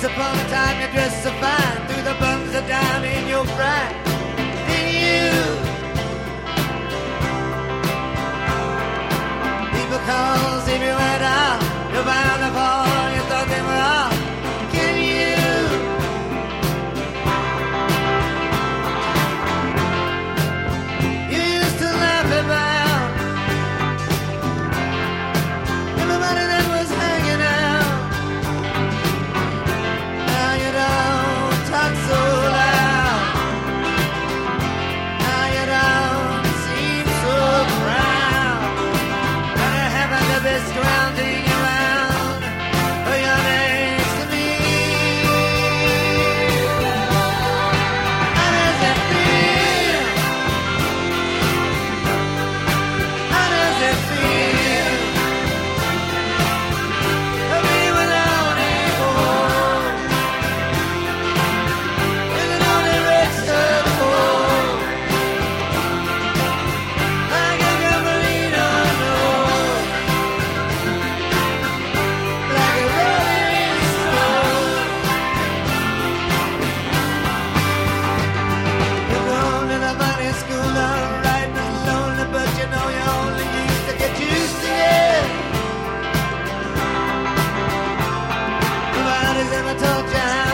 upon a time you dressed so fine, threw the buttons down in your pride. Then you, people calls if you went out, you're bound to fall, you thought they were out. Can you? You used to laugh about everybody that was hanging out. Now you don't talk so loud. Now you don't seem so proud. But I haven't the best grounding around. But you're next to me. How does it feel? How does it feel to be without any hope? With an only registered hope, like a Gabrielino note, like a rolling stone. You're going to the funny school, alright, and lonely, but you know you only used to get used to it. Nobody's ever taught you how